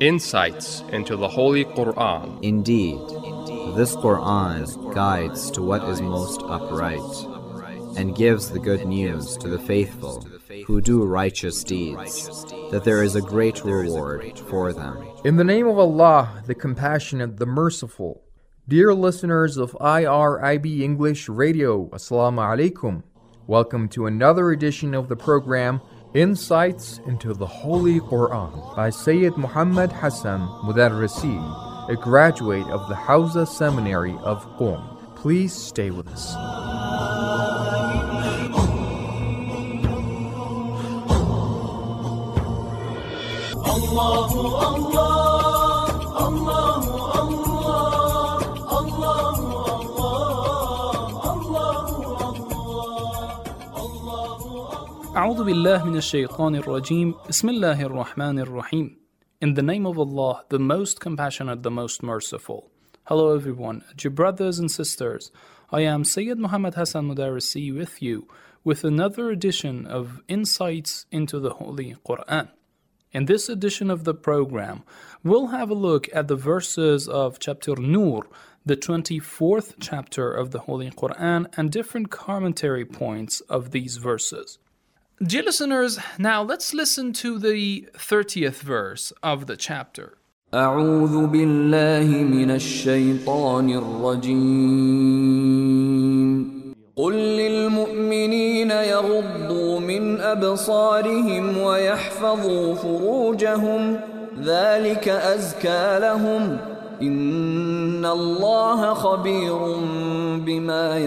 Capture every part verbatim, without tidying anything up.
Insights into the Holy Quran. Indeed, this Quran guides to what is most upright, and gives the good news to the faithful who do righteous deeds, that there is a great reward for them. In the name of Allah, the Compassionate, the Merciful. Dear listeners of I R I B English Radio, Assalamu alaikum. Welcome to another edition of the program, Insights into the Holy Quran, by Sayyid Muhammad Hassan Mudarrisi, a graduate of the Hawza Seminary of Qom. Please stay with us. Allahu Allah, Allahu Allah, Allahu Allah, أعوذ بالله من الشيطان الرجيم بسم الله الرحمن الرحيم. In the name of Allah, the most compassionate, the most merciful. Hello everyone, dear brothers and sisters. I am Sayyid Muhammad Hassan Mudarrisi with you with another edition of Insights into the Holy Quran. In this edition of the program, we'll have a look at the verses of chapter Nur, the twenty-fourth chapter of the Holy Quran, and different commentary points of these verses. Dear listeners, now let's listen to the thirtieth verse of the chapter. أعوذ بالله من الشيطان الرجيم قل للمؤمنين يغضوا من أبصارهم ويحفظوا فروجهم ذلك أزكى لهم إن الله خبير بما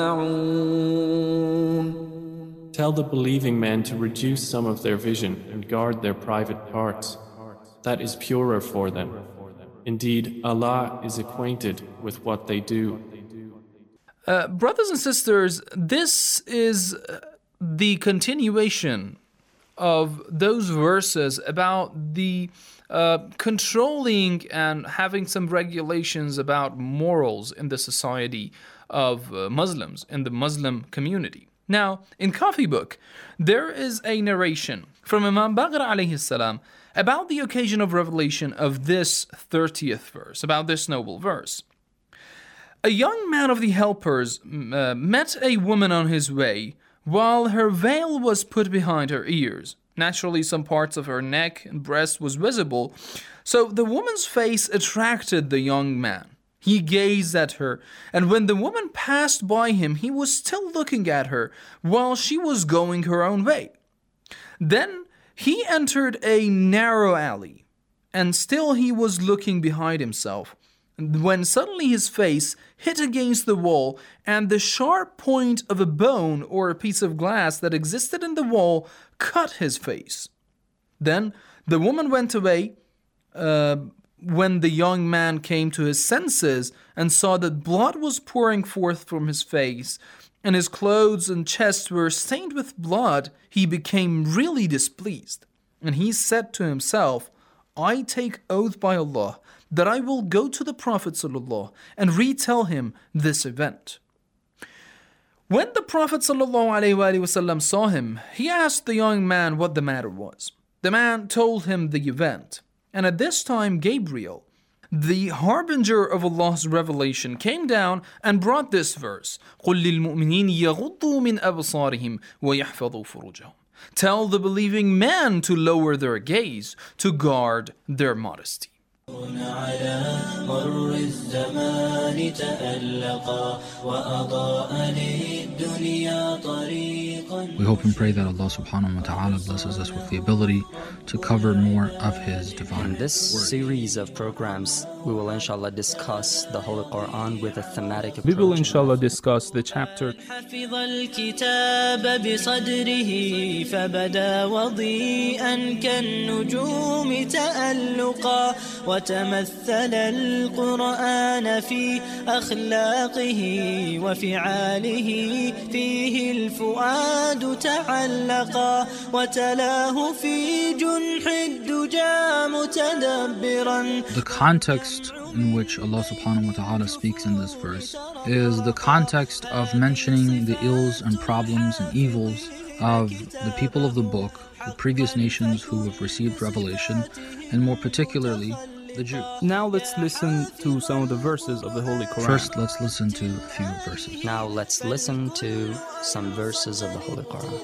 يصنعون. Tell the believing men to reduce some of their vision and guard their private parts. That is purer for them. Indeed, Allah is acquainted with what they do. Uh, brothers and sisters, this is the continuation of those verses about the uh, controlling and having some regulations about morals in the society of uh, Muslims, in the Muslim community. Now, in Coffee Book, there is a narration from Imam Baqir alayhi salam about the occasion of revelation of this thirtieth verse, about this noble verse. A young man of the helpers uh, met a woman on his way while her veil was put behind her ears. Naturally, some parts of her neck and breast was visible, so the woman's face attracted the young man. He gazed at her, and when the woman passed by him, he was still looking at her while she was going her own way. Then he entered a narrow alley, and still he was looking behind himself, when suddenly his face hit against the wall, and the sharp point of a bone or a piece of glass that existed in the wall cut his face. Then the woman went away, uh, when the young man came to his senses and saw that blood was pouring forth from his face, and his clothes and chest were stained with blood, he became really displeased. And he said to himself, I take oath by Allah that I will go to the Prophet ﷺ and retell him this event. When the Prophet ﷺ saw him, he asked the young man what the matter was. The man told him the event. And at this time, Gabriel, the harbinger of Allah's revelation, came down and brought this verse. قُلْ لِلْمُؤْمِنِينَ يَغُضُّوا مِنْ أَبْصَارِهِمْ وَيَحْفَظُوا فُرُوجَهُمْ. Tell the believing men to lower their gaze, to guard their modesty. We hope and pray that Allah subhanahu wa ta'ala blesses us with the ability to cover more of His divine In this word. series of programs, we will inshallah discuss the Holy Quran with a thematic approach. We will inshallah discuss the chapter. حفظ الكتاب بصدره فبدا وضيئا كالنجوم تألقا وتمثل القرآن في أخلاقه وفعاله فيه الفؤاد تعلقا وتلاه في جنح الدجى متدبرا. The context in which Allah subhanahu wa ta'ala speaks in this verse is the context of mentioning the ills and problems and evils of the people of the book, the previous nations who have received revelation, and more particularly the Jews. Now let's listen to some of the verses of the Holy Quran. First, let's listen to a few verses. Now let's listen to some verses of the Holy Quran.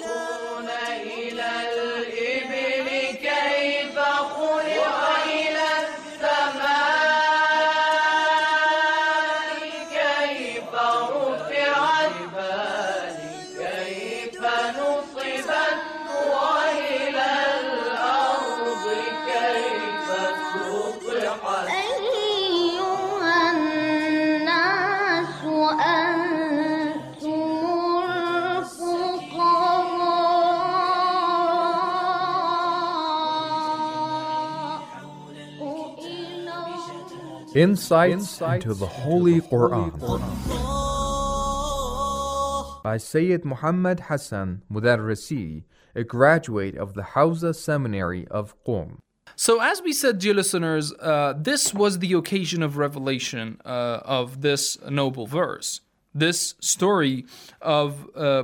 Insights, Insights into the Holy Quran, by Sayyid Muhammad Hassan Mudarrisi, a graduate of the Hawza Seminary of Qom. So as we said, dear listeners, uh, this was the occasion of revelation uh, of this noble verse. This story of uh,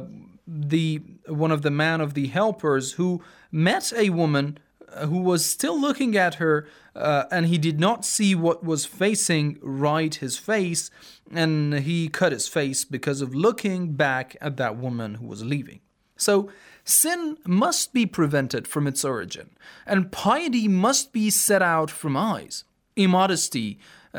the one of the man of the helpers who met a woman who was still looking at her, uh, and he did not see what was facing right his face, and he cut his face because of looking back at that woman who was leaving. So sin must be prevented from its origin, and piety must be set out from eyes. Immodesty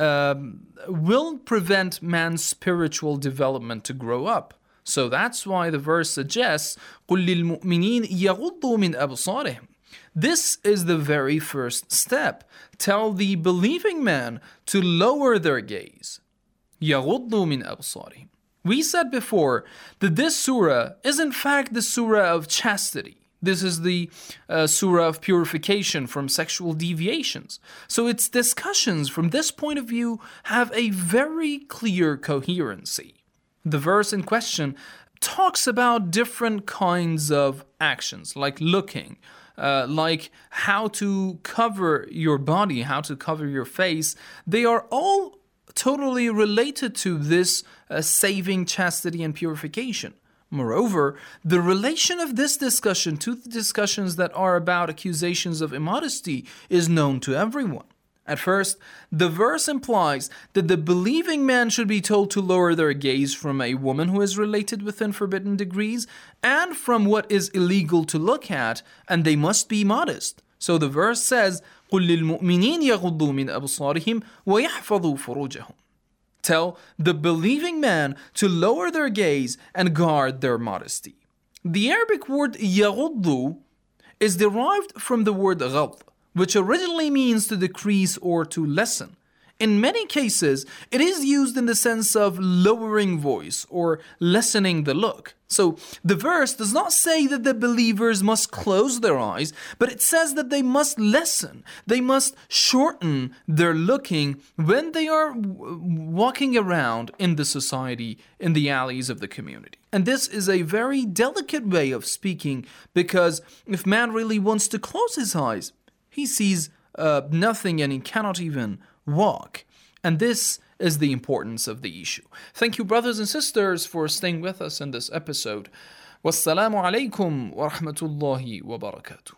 um, will prevent man's spiritual development to grow up. So that's why the verse suggests, قُلْ لِلْمُؤْمِنِينَ يَغُضُّوا مِنْ أَبْصَارِهِمْ. This is the very first step. Tell the believing man to lower their gaze. يَغُضُّوا مِنْ أَبْصَارِهِمْ. We said before that this surah is in fact the surah of chastity. This is the uh, surah of purification from sexual deviations. So its discussions from this point of view have a very clear coherency. The verse in question talks about different kinds of actions, like looking, Uh, like how to cover your body, how to cover your face. They are all totally related to this uh, saving chastity and purification. Moreover, the relation of this discussion to the discussions that are about accusations of immodesty is known to everyone. At first, the verse implies that the believing man should be told to lower their gaze from a woman who is related within forbidden degrees and from what is illegal to look at, and they must be modest. So the verse says, قُلْ لِلْمُؤْمِنِينَ يَغُضُّوا مِنْ أَبْصَارِهِمْ وَيَحْفَظُوا فُرُوجَهُمْ. Tell the believing man to lower their gaze and guard their modesty. The Arabic word يَغُضُّ is derived from the word غض, which originally means to decrease or to lessen. In many cases, it is used in the sense of lowering voice or lessening the look. So the verse does not say that the believers must close their eyes, but it says that they must lessen, they must shorten their looking when they are walking around in the society, in the alleys of the community. And this is a very delicate way of speaking, because if man really wants to close his eyes, he sees uh, nothing and he cannot even walk. And this is the importance of the issue. Thank you, brothers and sisters, for staying with us in this episode. Wassalamu alaikum wa rahmatullahi wa barakatuh.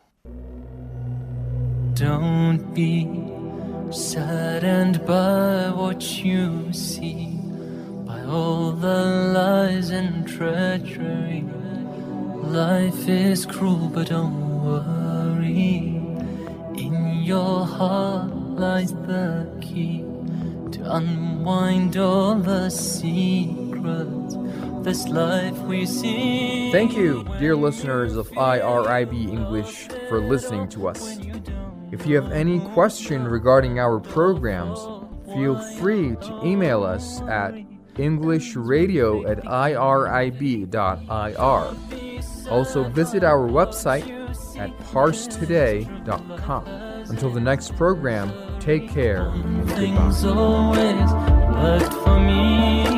Don't be saddened by what you see, by all the lies and treachery. Life is cruel, but don't worry. In your heart lies the key to unwind all the secrets of this life we see. Thank you, dear listeners of I R I B English, for listening to us. If you have any question regarding our programs, feel free to email us at englishradio at irib dot I R. Also visit our website at parse today dot com. Until the next program, take care and goodbye. Things always worked for me.